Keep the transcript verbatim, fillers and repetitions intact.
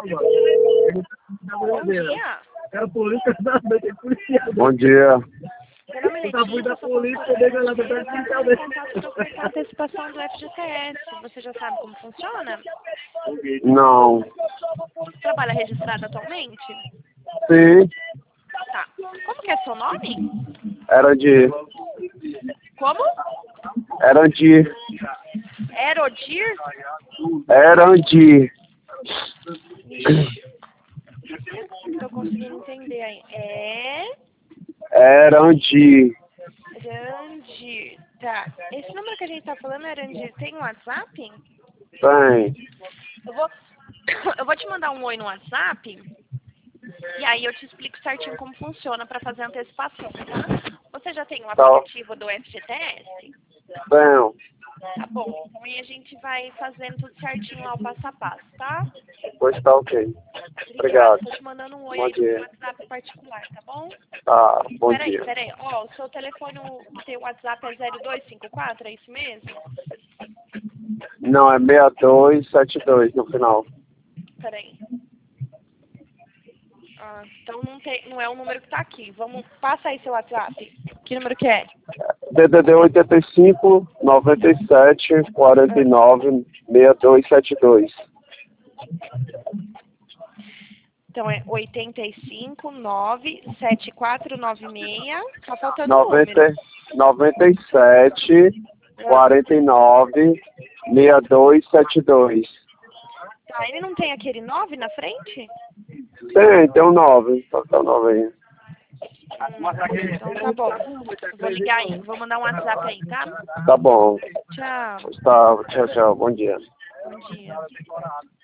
Bom dia. É a polícia da noite, é policial. Bom dia. Meu nome é Letícia, da sou polícia, consultora chega lá, financeira, tá estou em contato para ofertar a antecipação do F G T S. Você já sabe como funciona? Não. Trabalha registrado atualmente? Sim. Tá. Como que é seu nome? Era de. Como? Era de. Erodir? Era de. Não tô conseguindo entender aí. É... Era de. Randir. Tá. Esse número que a gente tá falando, Randir, tem um WhatsApp? Tem. Eu vou... Eu vou te mandar um oi no WhatsApp. E aí eu te explico certinho como funciona para fazer a antecipação, tá? Você já tem o Tá. aplicativo do F G T S? Tenho. Tá bom. Então aí a gente vai fazendo tudo certinho lá, o passo a passo, tá? Pois tá ok. Obrigada. Obrigado. Tô te mandando um oi Bom aí no dia. WhatsApp particular, tá bom? Tá, bom Peraí, dia. peraí. Ó, o seu telefone que tem o WhatsApp é zero dois cinco quatro, é isso mesmo? Não, é seis dois sete dois no final. Peraí. Ah, então não, tem, não é o número que tá aqui. Vamos, passa aí seu WhatsApp. Que número que é? D D D oitenta e cinco, noventa e sete, quarenta e nove, seis dois sete dois. Então é oitenta e cinco, nove, sete quatro nove seis. Tá faltando um noventa, número. noventa e sete, quarenta e nove, seis dois sete dois. Tá, ele não tem aquele nove na frente? Tem, tem um nove. Só tem um nove aí. Hum, então tá bom. Vou ligar aí, vou mandar um WhatsApp aí, tá? Tá bom. Tchau. Gustavo, tchau, tchau. Bom dia. Bom dia.